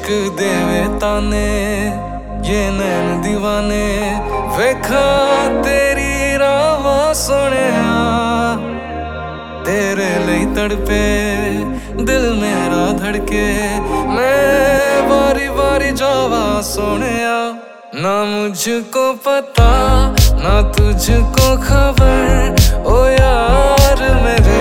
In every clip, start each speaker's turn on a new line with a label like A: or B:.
A: इश्क देवे ताने ये नैन दीवाने वेखा तेरी रावा सोनिया तेरे लिए तड़पे दिल मेरा धड़के मैं बारी बारी जावा सोनिया ना मुझको पता ना तुझको खबर ओ यार मेरे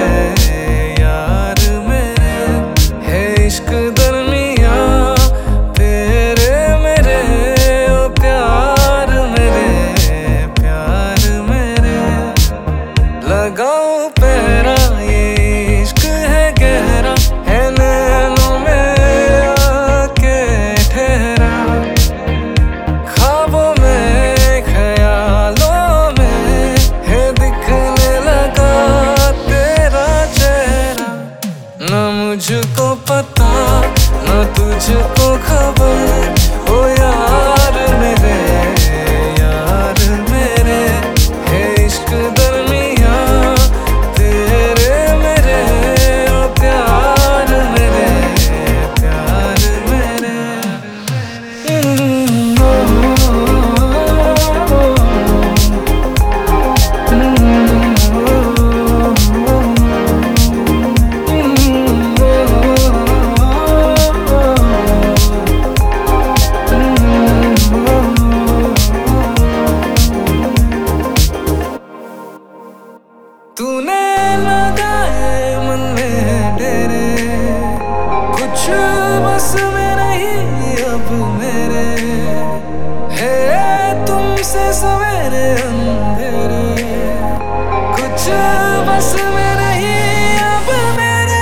A: है इश्क दरमिया तेरे मेरे ओ प्यार मेरे लगाओ पैरा ये इश्क है गहरा है नैनों में आके ठहरा ख्वाबों में ख्यालों में है दिखने लगा तेरा चेहरा ना मुझको पता ना तुझको खबर ओ यार मेरे है इश्क दरमिया तेरे मेरे ओ प्यार मेरे तूने लगाए मन में डेरे कुछ बस में नहीं अब मेरे है तुमसे सवेरे अंधेरे कुछ बस में नहीं अब मेरे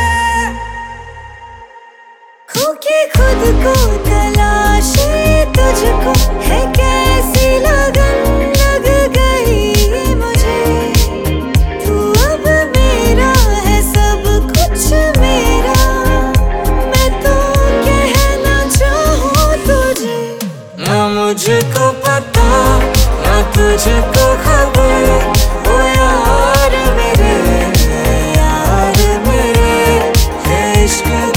B: खोके खुद को तलाशी तुझको है कैसी लगन लग गई मुझे तू अब मेरा है सब कुछ मेरा मैं तो कहना चाहूँ तुझे
A: ना मुझको पता ना तुझको खबर ओ यार मेरे है इश्क